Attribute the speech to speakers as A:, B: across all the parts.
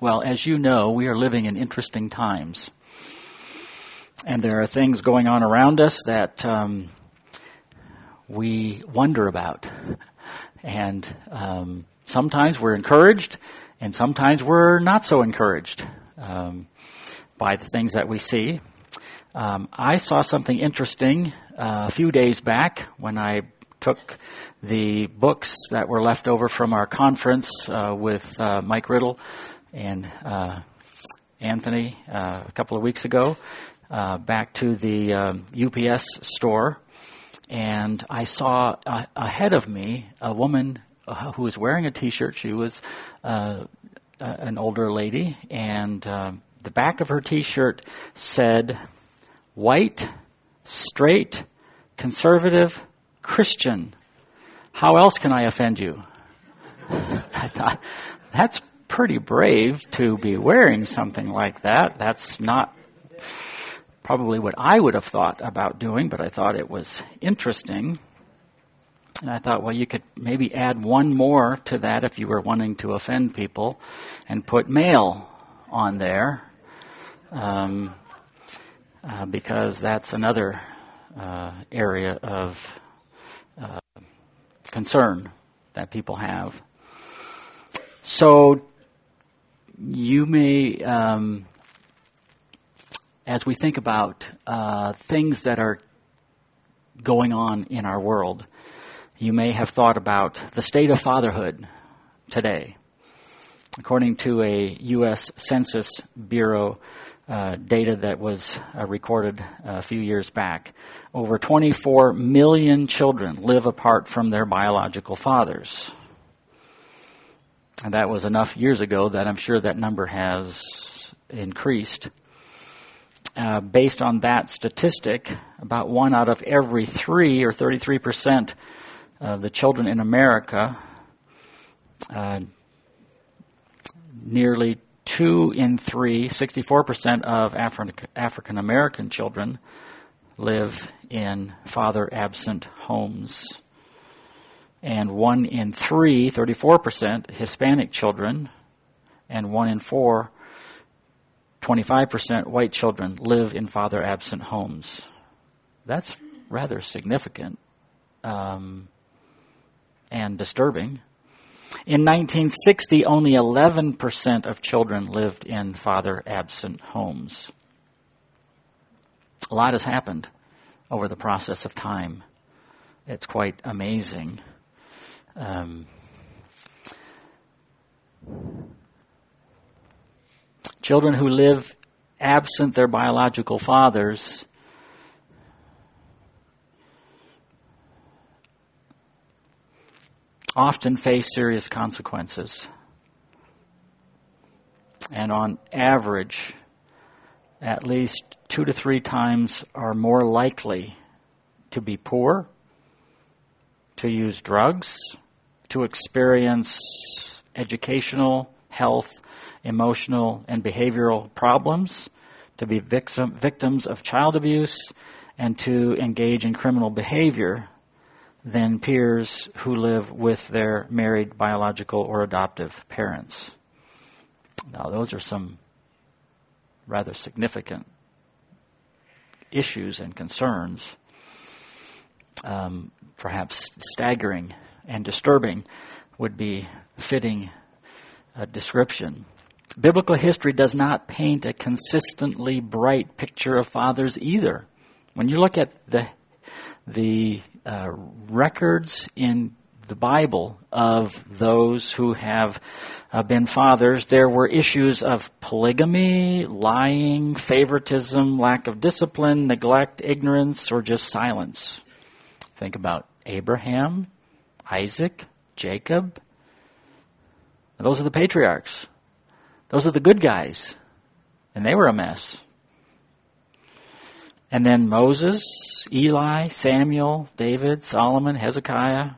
A: Well, as you know, we are living in interesting times. And there are things going on around us that we wonder about. And sometimes we're encouraged, and sometimes we're not so encouraged by the things that we see. I saw something interesting a few days back when I took the books that were left over from our conference with Mike Riddle and Anthony a couple of weeks ago back to the UPS store. And I saw ahead of me a woman who was wearing a T-shirt. She was an older lady, and the back of her T-shirt said, "White, straight, conservative, Christian. How else can I offend you?" I thought, that's pretty brave to be wearing something like that. That's not probably what I would have thought about doing, but I thought it was interesting. And I thought, well, you could maybe add one more to that if you were wanting to offend people and put male on there, because that's another area of concern that people have. So you may, as we think about things that are going on in our world, you may have thought about the state of fatherhood today. According to a U.S. Census Bureau data that was recorded a few years back, over 24 million children live apart from their biological fathers. And that was enough years ago that I'm sure that number has increased. Based on that statistic, about 1 out of every 3, or 33%, of the children in America, nearly 2 in 3, 64% of African American children live in father-absent homes. And 1 in 3, 34%, Hispanic children, and 1 in 4, 25% white children live in father-absent homes. That's rather significant and disturbing. In 1960, only 11% of children lived in father-absent homes. A lot has happened over the process of time. It's quite amazing. Children who live absent their biological fathers often face serious consequences. And on average, at least 2 to 3 times are more likely to be poor, to use drugs, to experience educational, health, emotional, and behavioral problems, to be victims of child abuse, and to engage in criminal behavior than peers who live with their married biological or adoptive parents. Now, those are some rather significant issues and concerns, perhaps staggering and disturbing would be fitting description. Biblical history does not paint a consistently bright picture of fathers either. When you look at the records in the Bible of those who have been fathers, there were issues of polygamy, lying, favoritism, lack of discipline, neglect, ignorance, or just silence. Think about Abraham, Isaac, Jacob. Those are the patriarchs. Those are the good guys. And they were a mess. And then Moses, Eli, Samuel, David, Solomon, Hezekiah.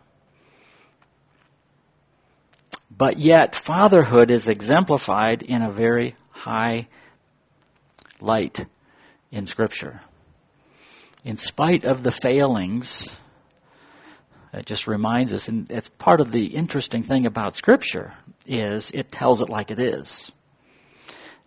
A: But yet, fatherhood is exemplified in a very high light in Scripture. In spite of the failings, it just reminds us, and it's part of the interesting thing about Scripture, is it tells it like it is.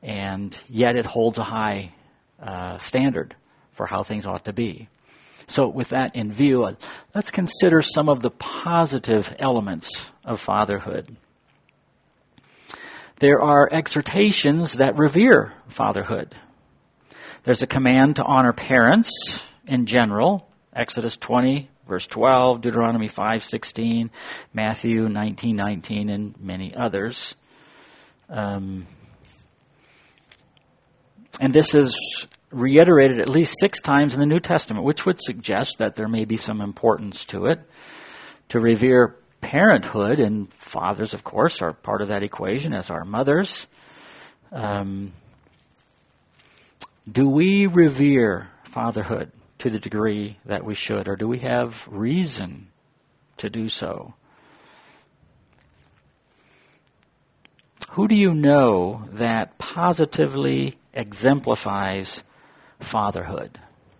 A: and yet it holds a high standard for how things ought to be. So with that in view, let's consider some of the positive elements of fatherhood. There are exhortations that revere fatherhood. There's a command to honor parents in general, Exodus 20, verse 12, Deuteronomy 5:16, Matthew 19:19, and many others. And this is reiterated at least 6 times in the New Testament, which would suggest that there may be some importance to it. To revere parenthood, and fathers, of course, are part of that equation, as are mothers. Do we revere fatherhood to the degree that we should, or do we have reason to do so? Who do you know that positively exemplifies fatherhood?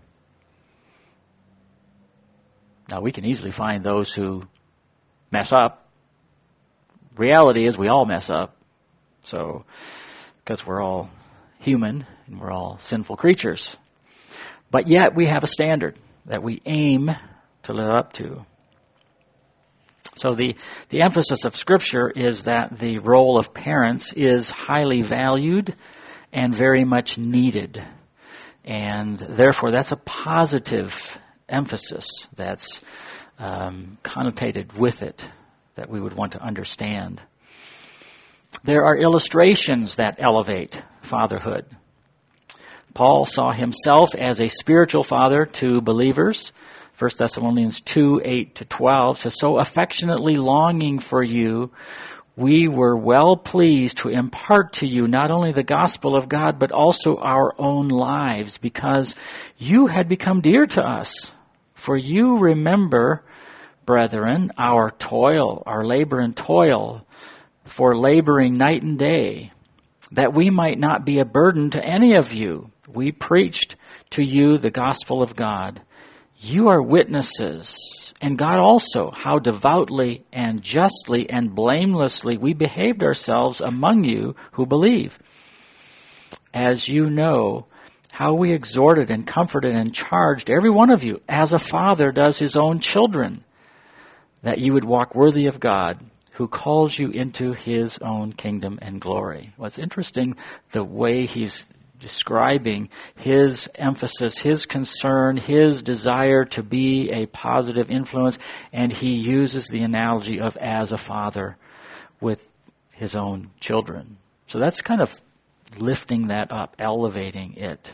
A: Now, we can easily find those who mess up. Reality is we all mess up. So, because we're all human and we're all sinful creatures. But yet we have a standard that we aim to live up to. So the emphasis of Scripture is that the role of parents is highly valued and very much needed. And therefore, that's a positive emphasis that's connotated with it that we would want to understand. There are illustrations that elevate fatherhood. Paul saw himself as a spiritual father to believers. 1 Thessalonians 2:8-12 says, "So affectionately longing for you, we were well pleased to impart to you not only the gospel of God, but also our own lives, because you had become dear to us. For you remember, brethren, our toil, our labor and toil, for laboring night and day, that we might not be a burden to any of you. We preached to you the gospel of God. You are witnesses, and God also, how devoutly and justly and blamelessly we behaved ourselves among you who believe. As you know, how we exhorted and comforted and charged every one of you, as a father does his own children, that you would walk worthy of God, who calls you into his own kingdom and glory." Well, it's interesting the way he's describing his emphasis, his concern, his desire to be a positive influence, and he uses the analogy of as a father with his own children. So that's kind of lifting that up, elevating it.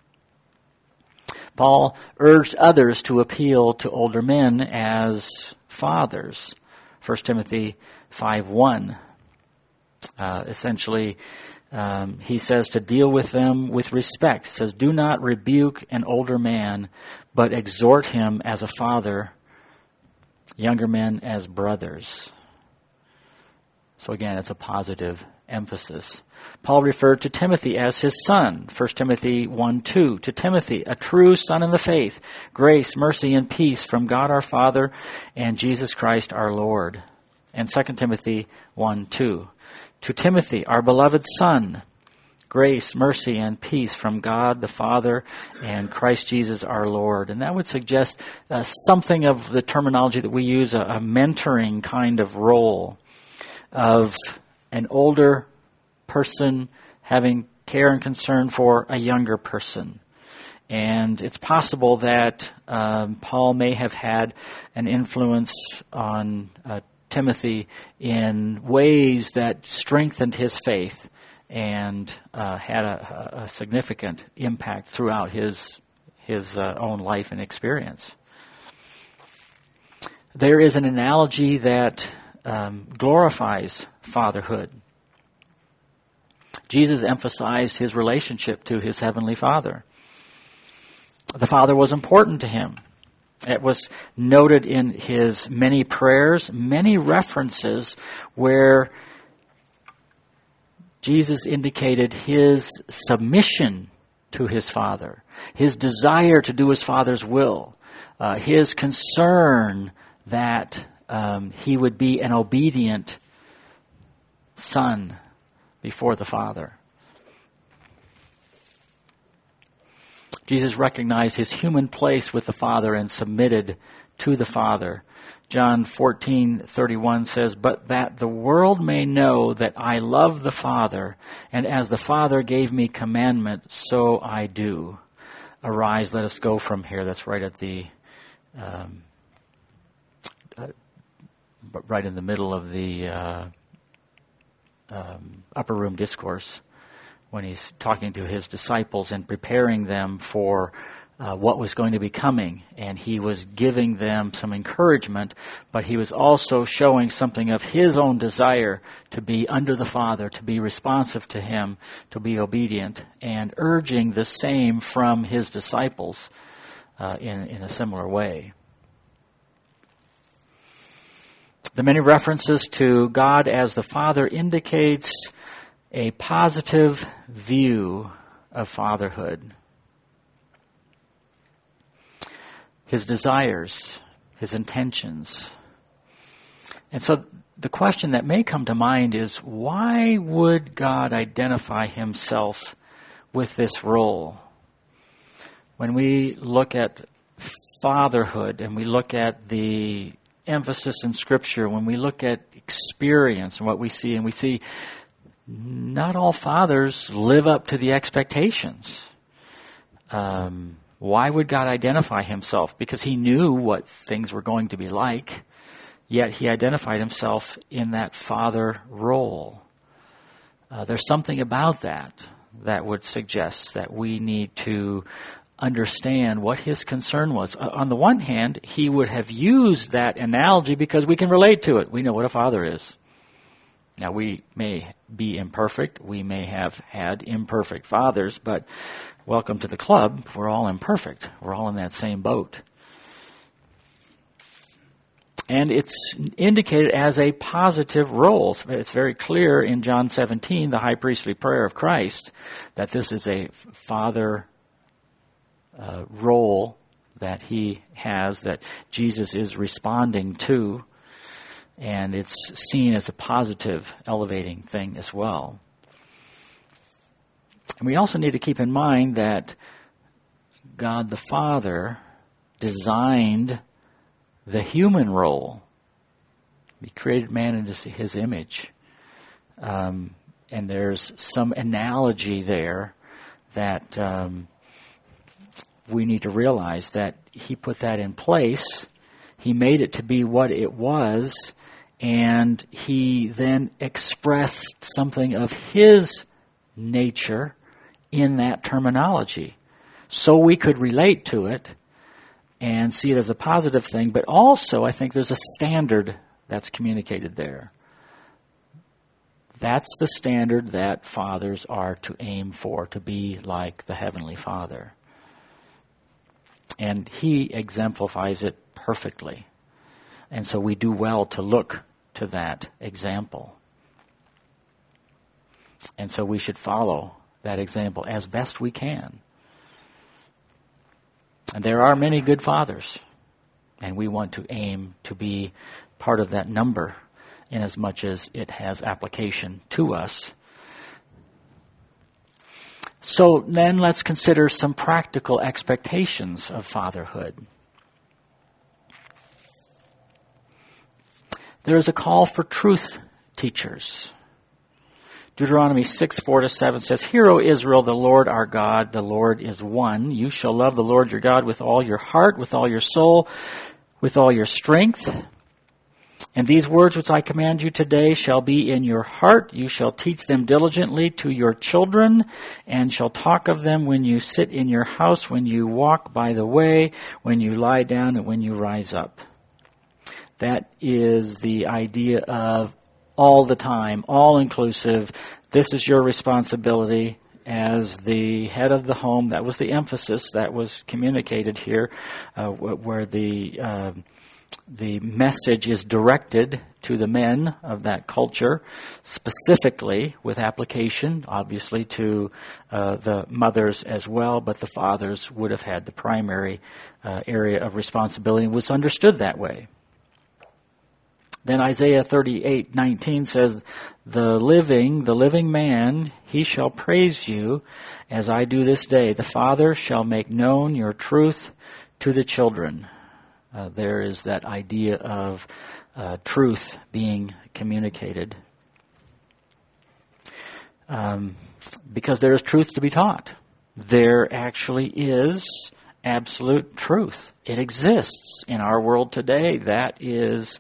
A: Paul urged others to appeal to older men as fathers. 1 Timothy 5:1. Essentially, he says to deal with them with respect. He says, "Do not rebuke an older man, but exhort him as a father, younger men as brothers." So again, it's a positive emphasis. Paul referred to Timothy as his son. 1 Timothy 1:2. To Timothy, a true son in the faith, grace, mercy, and peace from God our Father and Jesus Christ our Lord. And 2 Timothy 1:2. To Timothy, our beloved son, grace, mercy, and peace from God the Father and Christ Jesus our Lord. And that would suggest something of the terminology that we use, a mentoring kind of role of an older person having care and concern for a younger person. And it's possible that Paul may have had an influence on Timothy in ways that strengthened his faith and had a significant impact throughout his own life and experience. There is an analogy that glorifies fatherhood. Jesus emphasized his relationship to his heavenly Father. The Father was important to him. It was noted in his many prayers, many references where Jesus indicated his submission to his Father, his desire to do his Father's will, his concern that he would be an obedient son before the Father. Jesus recognized his human place with the Father and submitted to the Father. John 14:31 says, "But that the world may know that I love the Father, and as the Father gave me commandment, so I do. Arise, let us go from here." That's right at the right in the middle of the upper room discourse, when he's talking to his disciples and preparing them for what was going to be coming. And he was giving them some encouragement, but he was also showing something of his own desire to be under the Father, to be responsive to him, to be obedient, and urging the same from his disciples in a similar way. The many references to God as the Father indicates a positive view of fatherhood. His desires, his intentions. And so the question that may come to mind is, why would God identify himself with this role? When we look at fatherhood and we look at the emphasis in Scripture, when we look at experience and what we see, and we see not all fathers live up to the expectations. Why would God identify himself? Because he knew what things were going to be like, yet he identified himself in that father role. There's something about that would suggest that we need to understand what his concern was. On the one hand, he would have used that analogy because we can relate to it. We know what a father is. Now, we may be imperfect. We may have had imperfect fathers, but welcome to the club. We're all imperfect. We're all in that same boat. And it's indicated as a positive role. It's very clear in John 17, the high priestly prayer of Christ, that this is a father role that he has, that Jesus is responding to, and it's seen as a positive, elevating thing as well. And we also need to keep in mind that God the Father designed the human role. He created man in his image. And there's some analogy there that we need to realize, that he put that in place. He made it to be what it was, and he then expressed something of his nature in that terminology. So we could relate to it and see it as a positive thing, but also I think there's a standard that's communicated there. That's the standard that fathers are to aim for, to be like the Heavenly Father. And he exemplifies it perfectly. And so we do well to look to that example. And so we should follow that example as best we can. And there are many good fathers, and we want to aim to be part of that number in as much as it has application to us. So then let's consider some practical expectations of fatherhood. There is a call for truth teachers. Deuteronomy 6:4-7 says, "Hear, O Israel, the Lord our God, the Lord is one. You shall love the Lord your God with all your heart, with all your soul, with all your strength. And these words which I command you today shall be in your heart. You shall teach them diligently to your children, and shall talk of them when you sit in your house, when you walk by the way, when you lie down, and when you rise up." That is the idea of all the time, all-inclusive. This is your responsibility as the head of the home. That was the emphasis that was communicated here, where the message is directed to the men of that culture, specifically with application, obviously, to the mothers as well, but the fathers would have had the primary area of responsibility and was understood that way. Then Isaiah 38:19 says, the living man, he shall praise you as I do this day. The Father shall make known your truth to the children. There is that idea of truth being communicated. Because there is truth to be taught. There actually is absolute truth. It exists in our world today. That is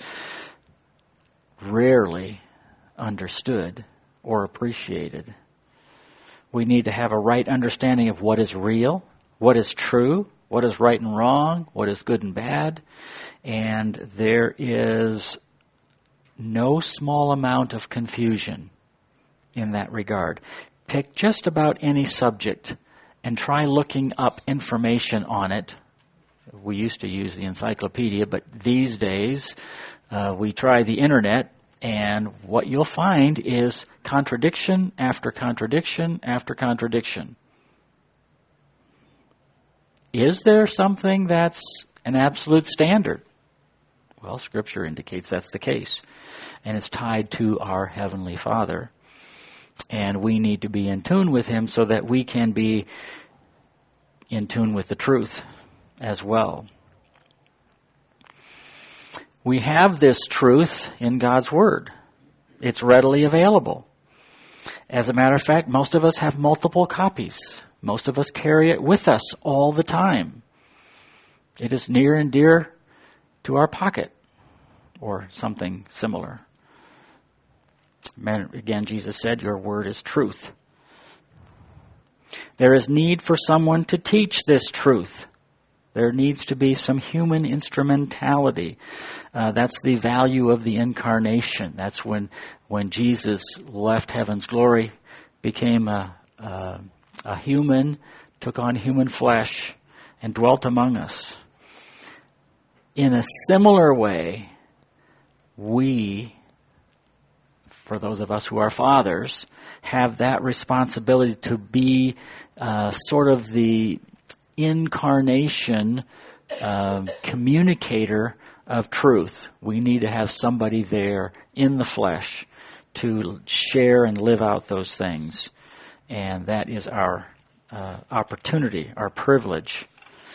A: rarely understood or appreciated. We need to have a right understanding of what is real, what is true, what is right and wrong, what is good and bad. And there is no small amount of confusion in that regard. Pick just about any subject and try looking up information on it. We used to use the encyclopedia, but these days we try the internet, and what you'll find is contradiction after contradiction after contradiction. Is there something that's an absolute standard? Well, Scripture indicates that's the case, and it's tied to our Heavenly Father. And we need to be in tune with Him so that we can be in tune with the truth as well. We have this truth in God's Word. It's readily available. As a matter of fact, most of us have multiple copies. Most of us carry it with us all the time. It is near and dear to our pocket, or something similar. Again, Jesus said, your word is truth. There is need for someone to teach this truth. There needs to be some human instrumentality. That's the value of the incarnation. That's when Jesus left heaven's glory, became a human, took on human flesh, and dwelt among us. In a similar way, we, for those of us who are fathers, have that responsibility to be sort of the incarnation communicator of truth. We need to have somebody there in the flesh to share and live out those things. And that is our opportunity, our privilege.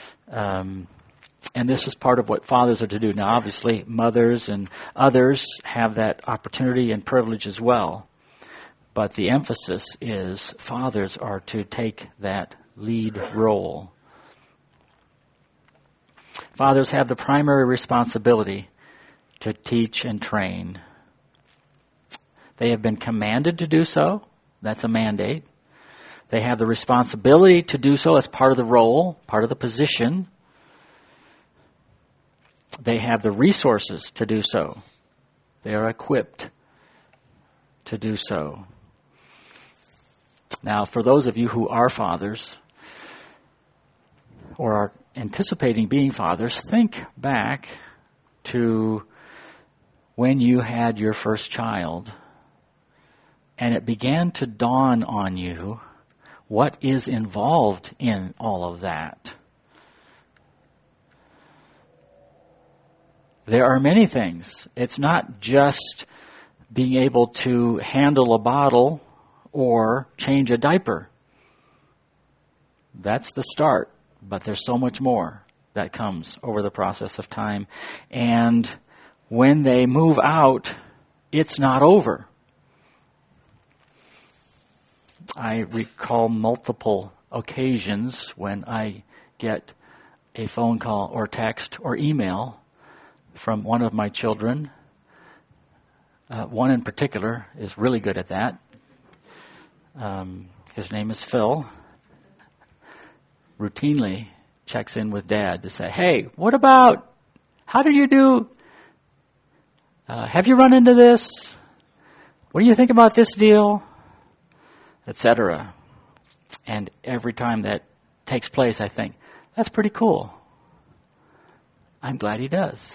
A: And this is part of what fathers are to do. Now, obviously, mothers and others have that opportunity and privilege as well. But the emphasis is fathers are to take that lead role. Fathers have the primary responsibility to teach and train. They have been commanded to do so. That's a mandate. They have the responsibility to do so as part of the role, part of the position. They have the resources to do so. They are equipped to do so. Now, for those of you who are fathers or are anticipating being fathers, think back to when you had your first child and it began to dawn on you what is involved in all of that. There are many things. It's not just being able to handle a bottle or change a diaper. That's the start, but there's so much more that comes over the process of time. And when they move out, it's not over. I recall multiple occasions when I get a phone call or text or email from one of my children. One in particular is really good at that. His name is Phil. Routinely checks in with Dad to say, hey, what about, how did you do, have you run into this? What do you think about this deal? Etc. And every time that takes place, I think, that's pretty cool. I'm glad he does.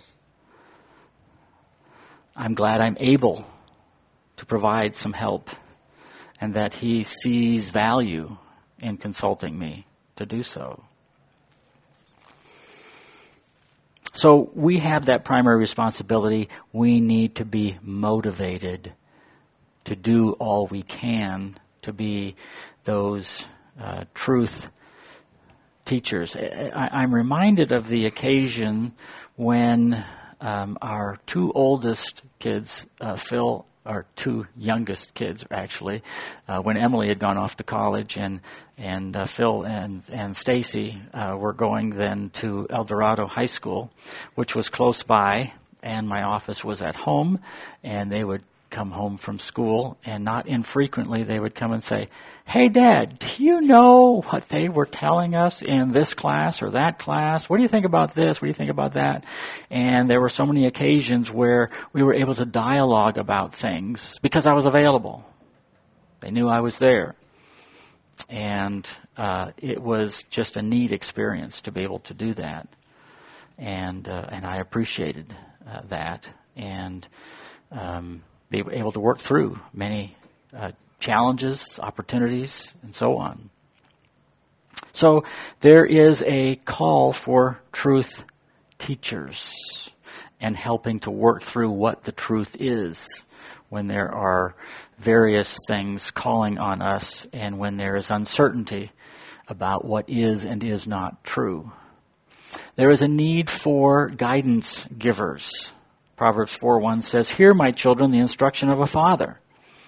A: I'm glad I'm able to provide some help and that he sees value in consulting me to do so. So we have that primary responsibility. We need to be motivated to do all we can to be those truth teachers. I'm reminded of the occasion when our two oldest kids, Phil, our two youngest kids actually, when Emily had gone off to college, and Phil and Stacy were going then to El Dorado High School, which was close by, and my office was at home, and they would come home from school, and not infrequently they would come and say, "Hey, Dad, do you know what they were telling us in this class or that class? What do you think about this? What do you think about that?" And there were so many occasions where we were able to dialogue about things because I was available. They knew I was there. And it was just a neat experience to be able to do that. And I appreciated that. And be able to work through many challenges, opportunities, and so on. So there is a call for truth teachers and helping to work through what the truth is when there are various things calling on us and when there is uncertainty about what is and is not true. There is a need for guidance givers. Proverbs 4:1 says, "Hear, my children, the instruction of a father."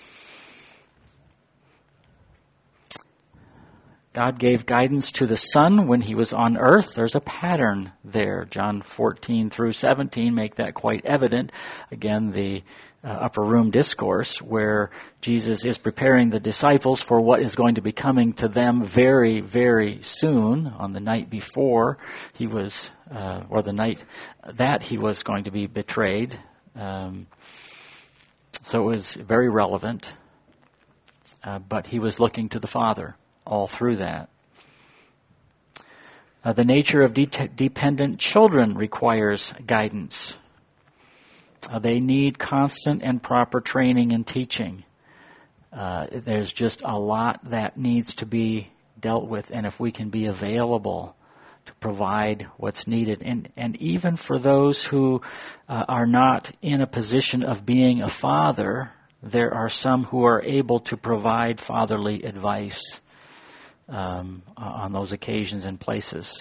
A: God gave guidance to the Son when he was on earth. There's a pattern there. John 14 through 17 make that quite evident. Again, the upper room discourse where Jesus is preparing the disciples for what is going to be coming to them very, very soon on the night before he was, or the night that he was going to be betrayed. So it was very relevant, but he was looking to the Father all through that. The nature of dependent children requires guidance. They need constant and proper training and teaching. There's just a lot that needs to be dealt with, and if we can be available to provide what's needed, and even for those who are not in a position of being a father, there are some who are able to provide fatherly advice on those occasions and places.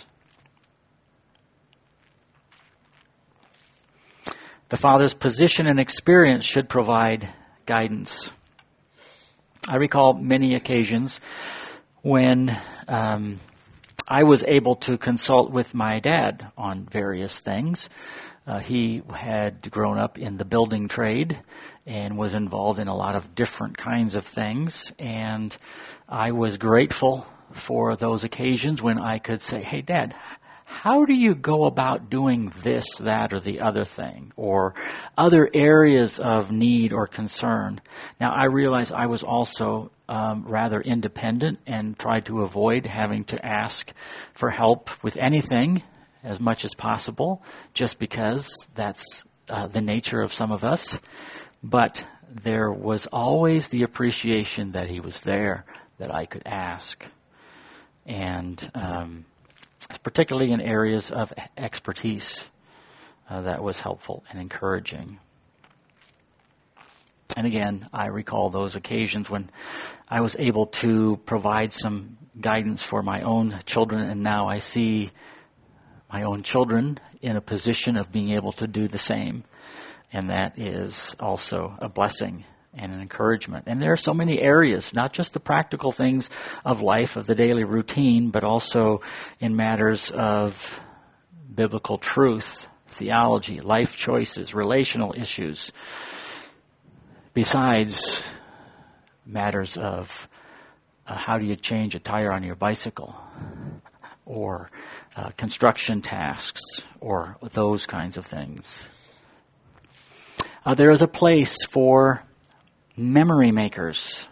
A: The father's position and experience should provide guidance. I recall many occasions when I was able to consult with my dad on various things. He had grown up in the building trade and was involved in a lot of different kinds of things, and I was grateful for those occasions when I could say, "Hey, Dad, how do you go about doing this, that, or the other thing, or other areas of need or concern?" Now, I realized I was also rather independent and tried to avoid having to ask for help with anything as much as possible, just because that's the nature of some of us. But there was always the appreciation that he was there, that I could ask. And particularly in areas of expertise, that was helpful and encouraging. And again, I recall those occasions when I was able to provide some guidance for my own children, and now I see my own children in a position of being able to do the same. And that is also a blessing and an encouragement. And there are so many areas, not just the practical things of life, of the daily routine, but also in matters of biblical truth, theology, life choices, relational issues, besides matters of how do you change a tire on your bicycle, or construction tasks, or those kinds of things. There is a place for memory makers.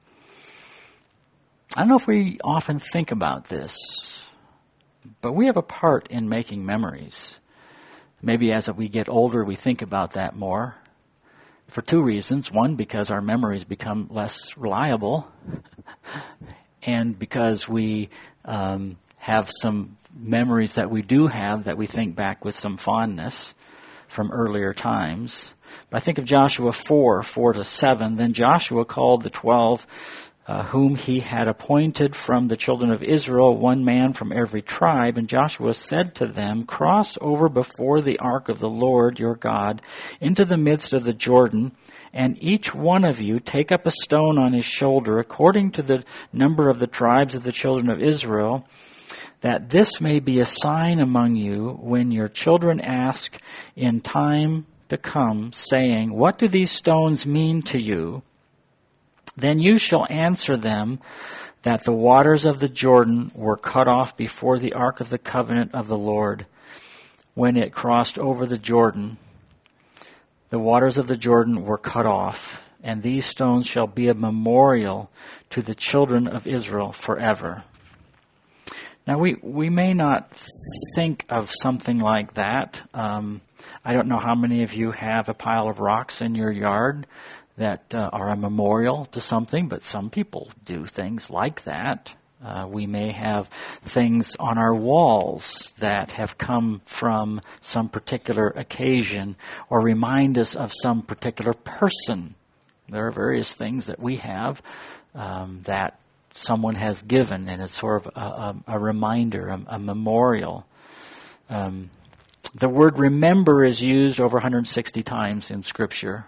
A: I don't know if we often think about this, but we have a part in making memories. Maybe as we get older, we think about that more for two reasons. One, because our memories become less reliable, and because we have some memories that we do have that we think back with some fondness from earlier times. But I think of Joshua 4:4-7. Then Joshua called the 12 whom he had appointed from the children of Israel, one man from every tribe. And Joshua said to them, cross over before the ark of the Lord your God into the midst of the Jordan, and each one of you take up a stone on his shoulder, according to the number of the tribes of the children of Israel, that this may be a sign among you when your children ask in time to come, saying, what do these stones mean to you? Then you shall answer them that the waters of the Jordan were cut off before the ark of the covenant of the Lord when it crossed over the Jordan. The waters of the Jordan were cut off, and these stones shall be a memorial to the children of Israel forever. Now, we may not think of something like that. I don't know how many of you have a pile of rocks in your yard that are a memorial to something, but some people do things like that. We may have things on our walls that have come from some particular occasion or remind us of some particular person. There are various things that we have that someone has given, and it's sort of a reminder, a memorial. The word remember is used over 160 times in Scripture,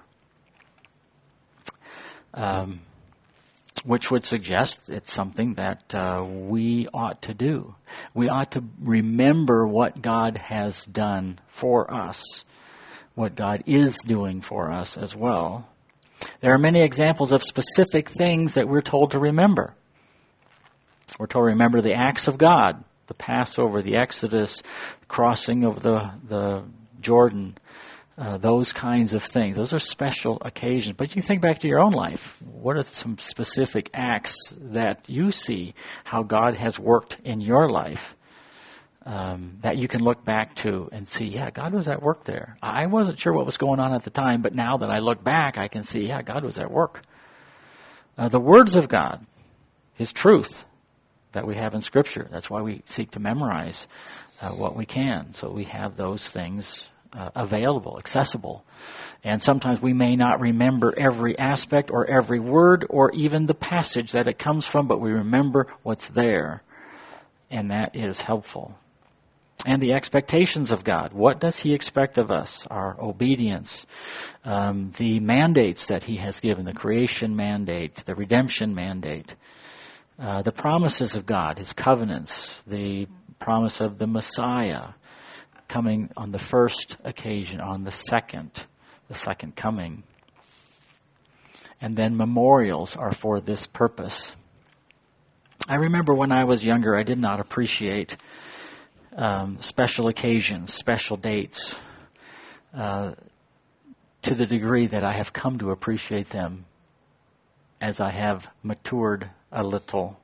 A: which would suggest it's something that we ought to do. We ought to remember what God has done for us, what God is doing for us as well. There are many examples of specific things that we're told to remember. We're told to remember the acts of God, the Passover, the Exodus, crossing of the Jordan, those kinds of things. Those are special occasions. But you think back to your own life. What are some specific acts that you see how God has worked in your life that you can look back to and see, yeah, God was at work there. I wasn't sure what was going on at the time, but now that I look back, I can see, yeah, God was at work. The words of God, His truth that we have in Scripture. That's why we seek to memorize what we can, so we have those things available, accessible. And sometimes we may not remember every aspect or every word or even the passage that it comes from, but we remember what's there, and that is helpful. And the expectations of God. What does He expect of us? Our obedience, the mandates that He has given, the creation mandate, the redemption mandate, the promises of God, His covenants, the promise of the Messiah coming on the first occasion, on the second coming. And then memorials are for this purpose. I remember when I was younger, I did not appreciate special occasions, special dates, to the degree that I have come to appreciate them as I have matured a little.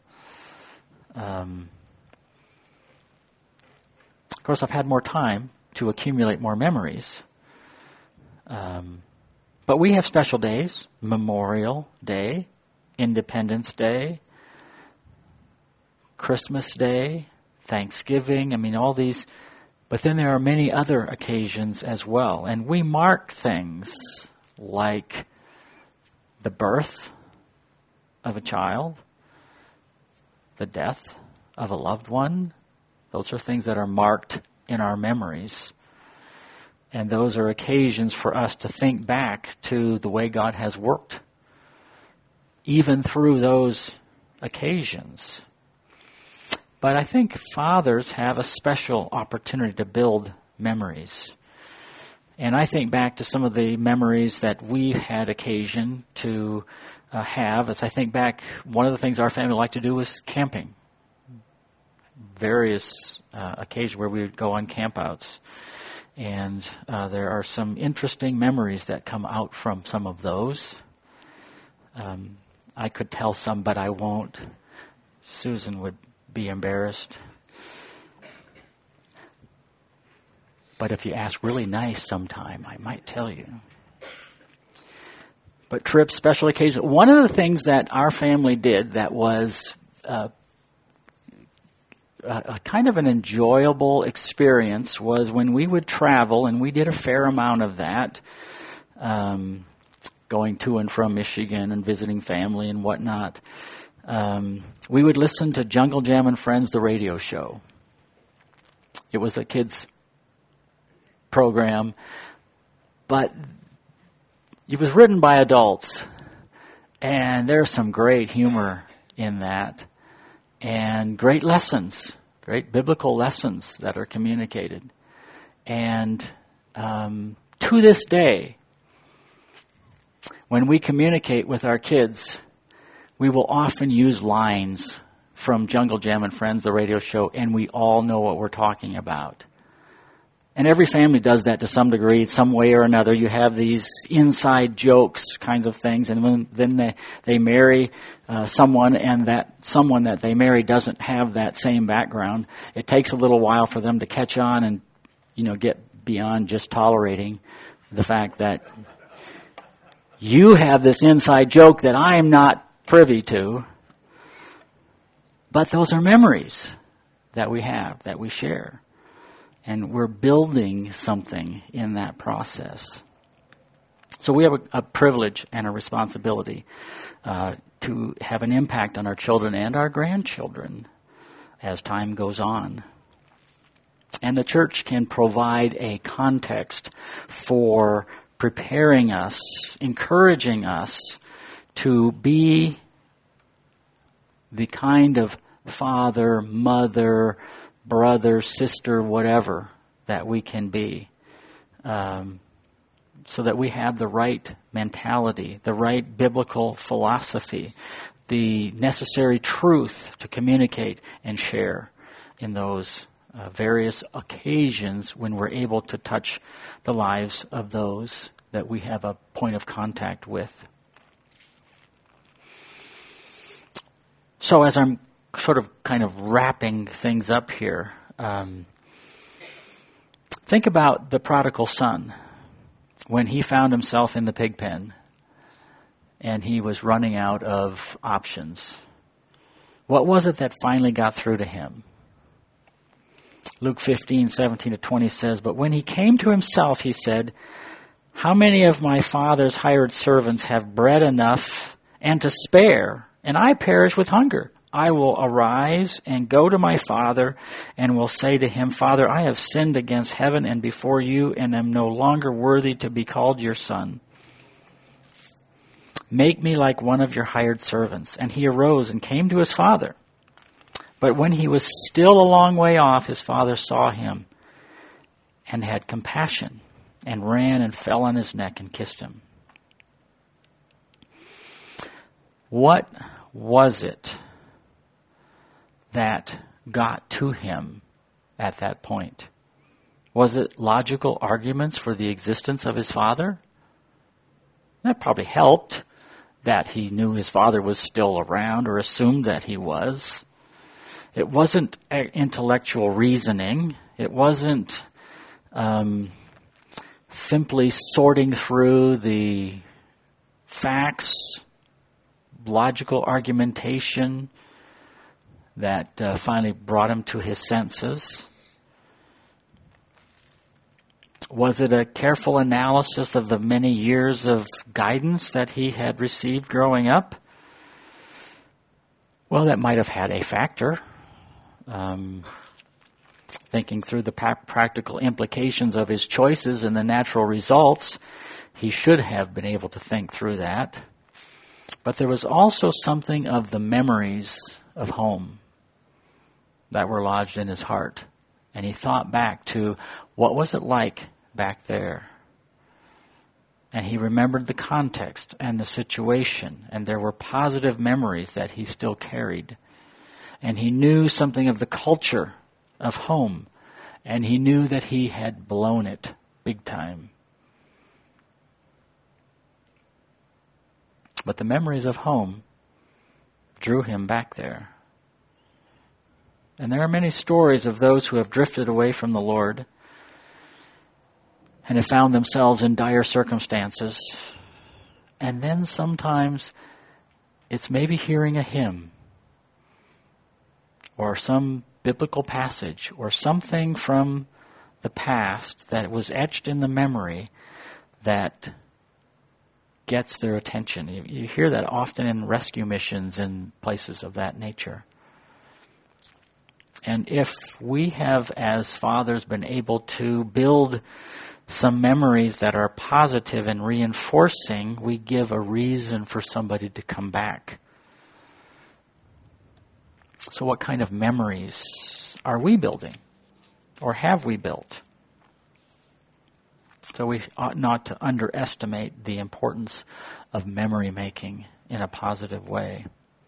A: Of course, I've had more time to accumulate more memories. But we have special days: Memorial Day, Independence Day, Christmas Day, Thanksgiving. I mean, all these. But then there are many other occasions as well. And we mark things like the birth of a child, the death of a loved one. Those are things that are marked in our memories. And those are occasions for us to think back to the way God has worked, even through those occasions. But I think fathers have a special opportunity to build memories. And I think back to some of the memories that we've had occasion to have. As I think back, one of the things our family liked to do was camping. Various occasions where we would go on campouts. And there are some interesting memories that come out from some of those. I could tell some, but I won't. Susan would be embarrassed. But if you ask really nice sometime, I might tell you. But trips, special occasions. One of the things that our family did that was a kind of an enjoyable experience was when we would travel, and we did a fair amount of that, going to and from Michigan and visiting family and whatnot. We would listen to Jungle Jam and Friends, the radio show. It was a kids' program, but it was written by adults, and there's some great humor in that, and great lessons, great biblical lessons that are communicated. And to this day, when we communicate with our kids, we will often use lines from Jungle Jam and Friends, the radio show, and we all know what we're talking about. And every family does that to some degree, some way or another. You have these inside jokes kinds of things, and then they marry someone, and that someone that they marry doesn't have that same background. It takes a little while for them to catch on and, get beyond just tolerating the fact that you have this inside joke that I'm not privy to. But those are memories that we have, that we share. And we're building something in that process. So we have a privilege and a responsibility to have an impact on our children and our grandchildren as time goes on. And the church can provide a context for preparing us, encouraging us to be the kind of father, mother, brother, sister, whatever that we can be, so that we have the right mentality, the right biblical philosophy, the necessary truth to communicate and share in those various occasions when we're able to touch the lives of those that we have a point of contact with. So as I'm sort of kind of wrapping things up here, think about the prodigal son when he found himself in the pig pen and he was running out of options. What was it that finally got through to him? Luke 15:17-20 says, "But when he came to himself, he said, 'How many of my father's hired servants have bread enough and to spare, and I perish with hunger? I will arise and go to my father and will say to him, Father, I have sinned against heaven and before you and am no longer worthy to be called your son. Make me like one of your hired servants.' And he arose and came to his father. But when he was still a long way off, his father saw him and had compassion and ran and fell on his neck and kissed him." What was it that got to him at that point? Was it logical arguments for the existence of his father? That probably helped, that he knew his father was still around or assumed that he was. It wasn't intellectual reasoning. It wasn't simply sorting through the facts, logical argumentation that finally brought him to his senses. Was it a careful analysis of the many years of guidance that he had received growing up? Well, that might have had a factor. Thinking through the practical implications of his choices and the natural results, he should have been able to think through that. But there was also something of the memories of home that were lodged in his heart. And he thought back to, what was it like back there? And he remembered the context and the situation, and there were positive memories that he still carried. And he knew something of the culture of home, and he knew that he had blown it big time. But the memories of home drew him back there. And there are many stories of those who have drifted away from the Lord and have found themselves in dire circumstances. And then sometimes it's maybe hearing a hymn or some biblical passage or something from the past that was etched in the memory that gets their attention. You hear that often in rescue missions and places of that nature. And if we have, as fathers, been able to build some memories that are positive and reinforcing, we give a reason for somebody to come back. So what kind of memories are we building, or have we built? So we ought not to underestimate the importance of memory making in a positive way.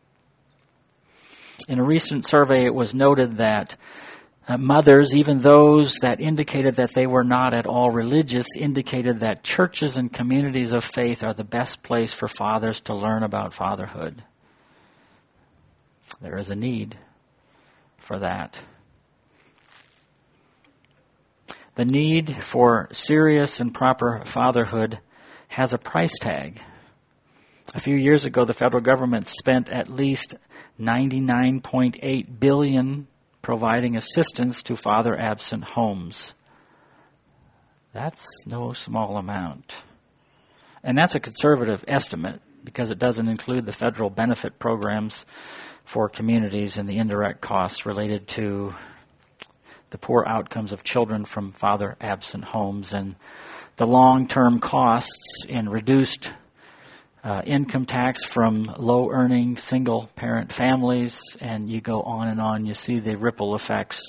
A: In a recent survey, it was noted that mothers, even those that indicated that they were not at all religious, indicated that churches and communities of faith are the best place for fathers to learn about fatherhood. There is a need for that. The need for serious and proper fatherhood has a price tag. A few years ago, the federal government spent at least $99.8 billion providing assistance to father-absent homes. That's no small amount. And that's a conservative estimate because it doesn't include the federal benefit programs for communities and the indirect costs related to the poor outcomes of children from father-absent homes and the long-term costs in reduced income tax from low-earning single-parent families, and you go on and on. You see the ripple effects.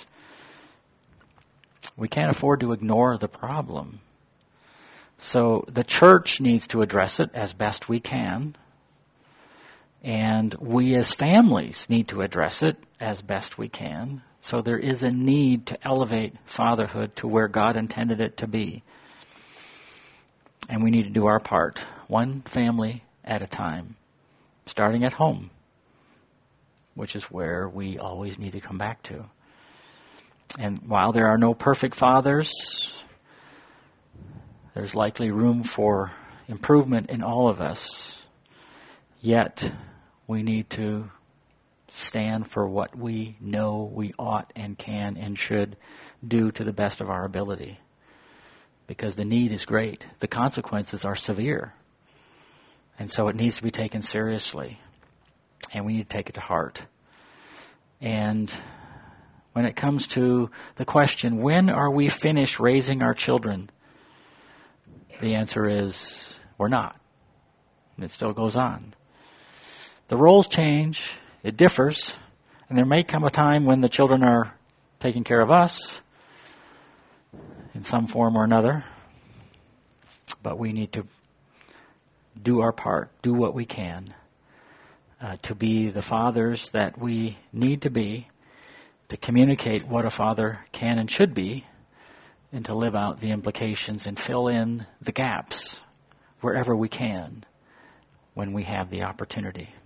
A: We can't afford to ignore the problem. So the church needs to address it as best we can, and we as families need to address it as best we can. So there is a need to elevate fatherhood to where God intended it to be. And we need to do our part, one family at a time, starting at home, which is where we always need to come back to. And while there are no perfect fathers, there's likely room for improvement in all of us. Yet, we need to stand for what we know we ought and can and should do to the best of our ability. Because the need is great. The consequences are severe. And so it needs to be taken seriously. And we need to take it to heart. And when it comes to the question, when are we finished raising our children? The answer is, we're not. And it still goes on. The roles change. It differs. And there may come a time when the children are taking care of us in some form or another. But we need to do our part, do what we can to be the fathers that we need to be, to communicate what a father can and should be, and to live out the implications and fill in the gaps wherever we can when we have the opportunity.